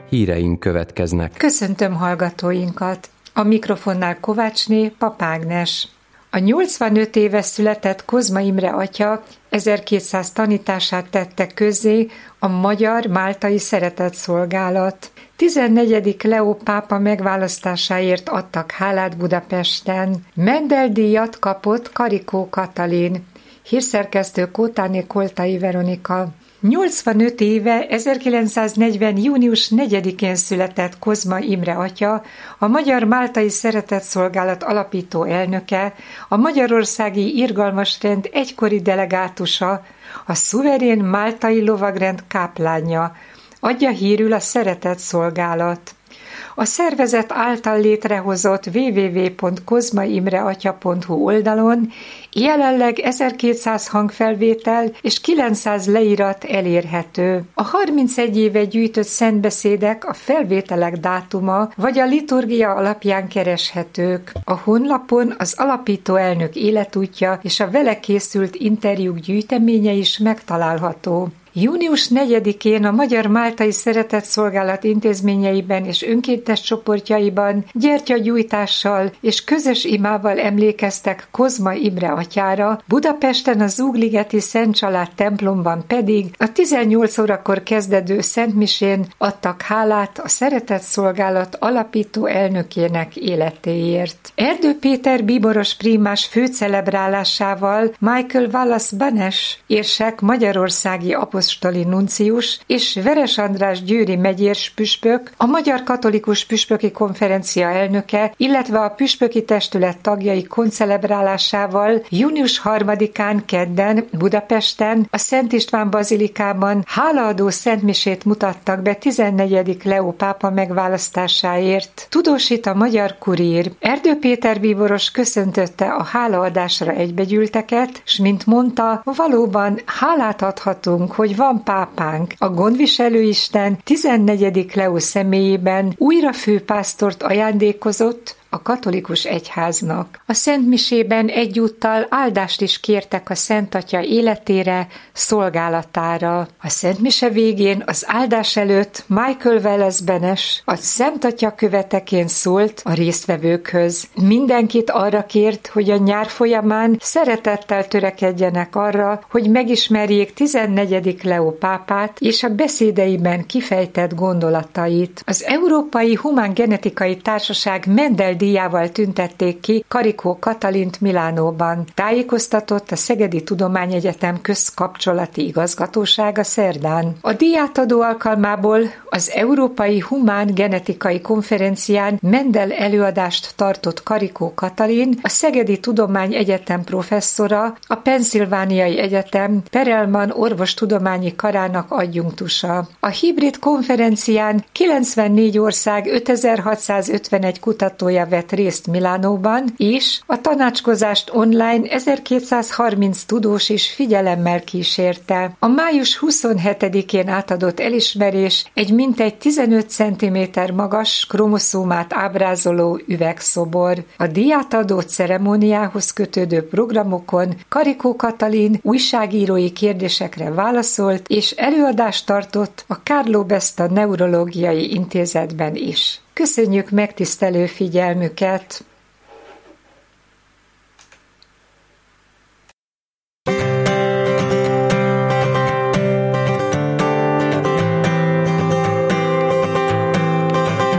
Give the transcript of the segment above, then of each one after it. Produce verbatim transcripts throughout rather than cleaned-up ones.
híreink következnek. Köszöntöm hallgatóinkat! A mikrofonnál Kovácsné Pap Ágnes. A nyolcvanöt éves született Kozma Imre atya ezerkétszáz tanítását tette közzé a Magyar Máltai Szeretetszolgálat. tizennegyedik Leó pápa megválasztásáért adtak hálát Budapesten. Mendel-díjat kapott Karikó Katalin. Hírszerkesztő Kótáné Koltai Veronika. nyolcvanöt éve, ezerkilencszáznegyven. június negyedikén született Kozma Imre atya, a Magyar Máltai Szeretetszolgálat alapító elnöke, a Magyarországi Irgalmasrend egykori delegátusa, a szuverén Máltai Lovagrend káplánja. Adja hírül a Szeretetszolgálat. A szervezet által létrehozott double-u double-u double-u pont kozmaimreatya pont hu oldalon jelenleg ezerkétszáz hangfelvétel és kilencszáz leírat elérhető. A harmincegy éve gyűjtött szentbeszédek, a felvételek dátuma vagy a liturgia alapján kereshetők. A honlapon az alapító elnök életútja és a vele készült interjúk gyűjteménye is megtalálható. június negyedikén a Magyar Máltai Szeretetszolgálat intézményeiben és önkéntes csoportjaiban gyertyagyújtással és közös imával emlékeztek Kozma Imre atyára, Budapesten a Zúgligeti Szent Család templomban pedig a tizennyolc órakor kezdődő szentmisén adtak hálát a Szeretetszolgálat alapító elnökének életéért. Erdő Péter bíboros prímás főcelebrálásával Michael Wallace Banes érsek magyarországi apostoli nuncius és Veres András győri megyérs püspök, a Magyar Katolikus Püspöki Konferencia elnöke, illetve a püspöki testület tagjai koncelebrálásával június harmadikán kedden Budapesten a Szent István bazilikában hálaadó szentmisét mutattak be tizennegyedik Leó pápa megválasztásáért. Tudósít a Magyar Kurír. Erdő Péter bíboros köszöntötte a hálaadásra egybegyűlteket, s mint mondta, valóban hálát adhatunk, hogy van pápánk. A gondviselő Isten tizennegyedik Leó személyében újra főpásztort ajándékozott a katolikus egyháznak. A szentmisében egyúttal áldást is kértek a Szent Atya életére, szolgálatára. A szentmise végén az áldás előtt Michael Wallace Banes a Szent Atya követeként szólt a résztvevőkhöz. Mindenkit arra kért, hogy a nyár folyamán szeretettel törekedjenek arra, hogy megismerjék tizennegyedik Leó pápát és a beszédeiben kifejtett gondolatait. Az Európai Humán Genetikai Társaság Mendel díjával tüntették ki Karikó Katalint Milánóban. Tájékoztatott a Szegedi Tudományegyetem közkapcsolati igazgatósága szerdán. A díjátadó alkalmából az Európai Humán Genetikai Konferencián Mendel előadást tartott Karikó Katalin, a Szegedi Tudományegyetem professzora, a Pennsylvániai Egyetem Perelman orvostudományi karának adjunktusa. A hibrid konferencián kilencvennégy ország ötezer-hatszázötvenegy kutatója vett részt Milánóban, és a tanácskozást online ezerkétszázharminc tudós is figyelemmel kísérte. A május huszonhetedikén átadott elismerés egy mintegy tizenöt centiméter magas kromoszómát ábrázoló üvegszobor. A díjátadó ceremóniához kötődő programokon Karikó Katalin újságírói kérdésekre válaszolt, és előadást tartott a Carlo Besta Neurológiai Intézetben is. Köszönjük megtisztelő figyelmüket!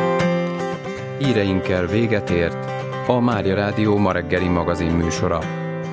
Híreinkkel véget ért a Mária Rádió ma reggeli magazin műsora.